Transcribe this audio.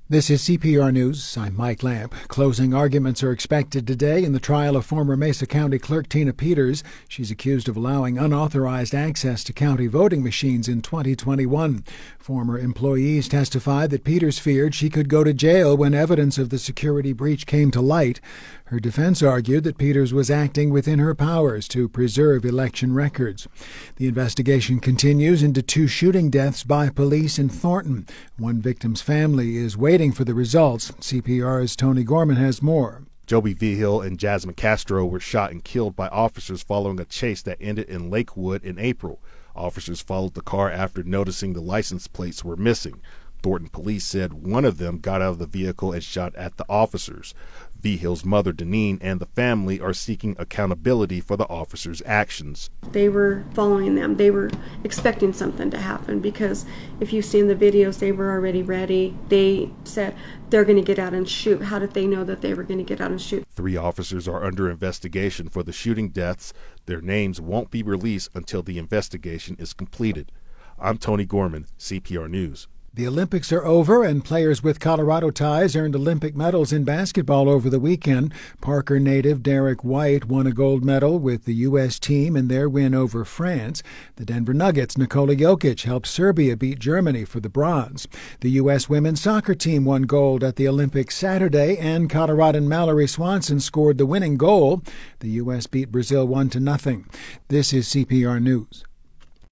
This is CPR News. I'm Mike Lamp. Closing arguments are expected today in the trial of former Mesa County Clerk Tina Peters. She's accused of allowing unauthorized access to county voting machines in 2021. Former employees testified that Peters feared she could go to jail when evidence of the security breach came to light. Her defense argued that Peters was acting within her powers to preserve election records. The investigation continues into 2 shooting deaths by police in Thornton. One victim's family is waiting for the results. CPR's Tony Gorman has more. Joby Vigil and Jasmine Castro were shot and killed by officers following a chase that ended in Lakewood in April. Officers followed the car after noticing the license plates were missing. Thornton police said one of them got out of the vehicle and shot at the officers. Vigil's mother, Deneen, and the family are seeking accountability for the officers' actions. They were following them. They were expecting something to happen because if you've seen the videos, they were already ready. They said they're going to get out and shoot. How did they know that they were going to get out and shoot? 3 officers are under investigation for the shooting deaths. Their names won't be released until the investigation is completed. I'm Tony Gorman, CPR News. The Olympics are over, and players with Colorado ties earned Olympic medals in basketball over the weekend. Parker native Derek White won a gold medal with the U.S. team in their win over France. The Denver Nuggets' Nikola Jokic helped Serbia beat Germany for the bronze. The U.S. women's soccer team won gold at the Olympics Saturday, and Coloradan Mallory Swanson scored the winning goal. The U.S. beat Brazil 1-0. This is CPR News.